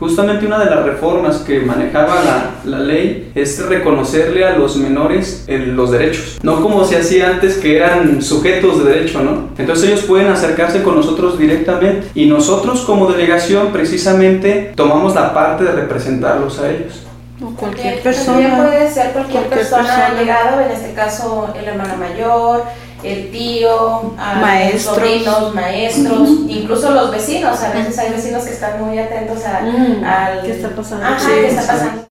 Justamente una de las reformas que manejaba la ley es reconocerle a los menores los derechos, no como se hacía antes, que eran sujetos de derecho, ¿no? Entonces ellos pueden acercarse con nosotros directamente y nosotros como delegación precisamente tomamos la parte de representarlos a ellos. O cualquier persona. También puede ser cualquier persona llegado, en este caso el hermano mayor, el tío, maestros, sobrinos, maestros, incluso los vecinos. A veces hay vecinos que están muy atentos al ¿qué está pasando? Ajá, ¿qué está pasando?